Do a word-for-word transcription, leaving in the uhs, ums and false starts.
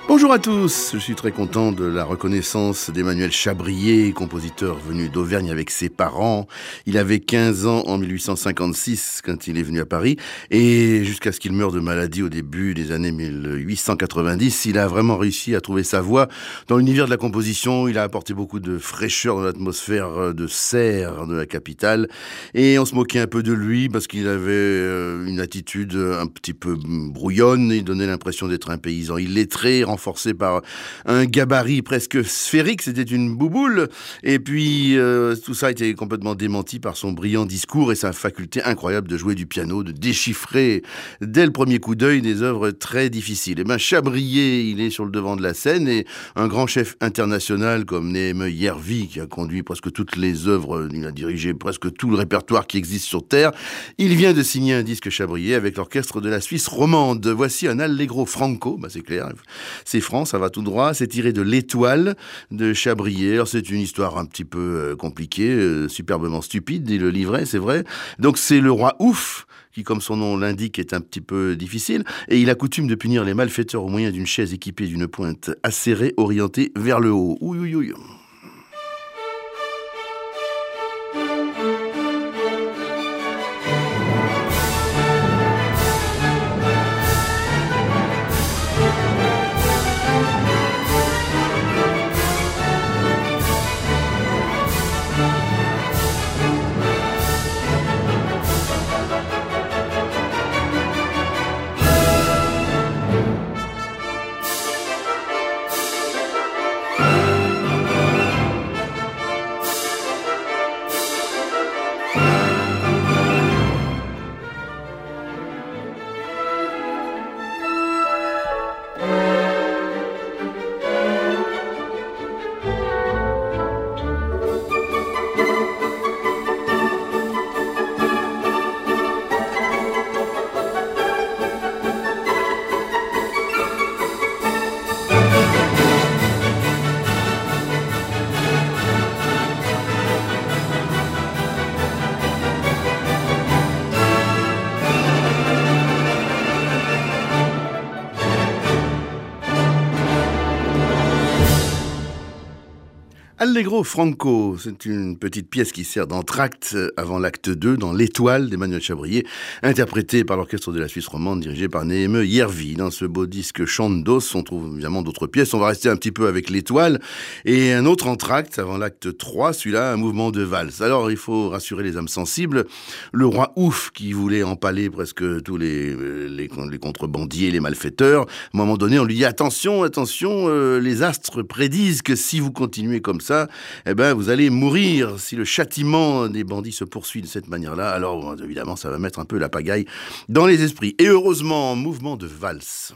Bonjour à tous, je suis très content de la reconnaissance d'Emmanuel Chabrier, compositeur venu d'Auvergne avec ses parents. Il avait quinze ans en mille huit cent cinquante-six quand il est venu à Paris et jusqu'à ce qu'il meure de maladie au début des années mille huit cent quatre-vingt-dix, il a vraiment réussi à trouver sa voie dans l'univers de la composition. Il a apporté beaucoup de fraîcheur dans l'atmosphère de serre de la capitale et on se moquait un peu de lui parce qu'il avait une attitude un petit peu brouillonne, il donnait l'impression d'être un paysan illettré, renforcé par un gabarit presque sphérique, c'était une bouboule, et puis euh, tout ça a été complètement démenti par son brillant discours et sa faculté incroyable de jouer du piano, de déchiffrer dès le premier coup d'œil des œuvres très difficiles. Et ben Chabrier, il est sur le devant de la scène, et un grand chef international comme Néhémie Järvi, qui a conduit presque toutes les œuvres, il a dirigé presque tout le répertoire qui existe sur Terre, il vient de signer un disque Chabrier avec l'orchestre de la Suisse romande. Voici un Allegro Franco, bah c'est clair, c'est franc, ça va tout droit, c'est tiré de L'Étoile de Chabrier. Alors c'est une histoire un petit peu euh, compliquée, euh, superbement stupide, dit le livret, c'est vrai. Donc c'est le roi Ouf, qui comme son nom l'indique est un petit peu difficile, et il a coutume de punir les malfaiteurs au moyen d'une chaise équipée d'une pointe acérée orientée vers le haut. Ouï, ouï, ouï. Allegro Franco, c'est une petite pièce qui sert d'entracte avant l'acte deux dans L'Étoile d'Emmanuel Chabrier, interprétée par l'orchestre de la Suisse romande dirigé par Néhémie Järvi. Dans ce beau disque Chandos, on trouve évidemment d'autres pièces. On va rester un petit peu avec L'Étoile et un autre entracte avant l'acte trois, celui-là, un mouvement de valse. Alors, il faut rassurer les âmes sensibles. Le roi Ouf, qui voulait empaler presque tous les, les, les contrebandiers, les malfaiteurs, à un moment donné, on lui dit attention, attention, euh, les astres prédisent que si vous continuez comme ça, eh ben, vous allez mourir. Si le châtiment des bandits se poursuit de cette manière-là, alors évidemment, ça va mettre un peu la pagaille dans les esprits. Et heureusement, mouvement de valse.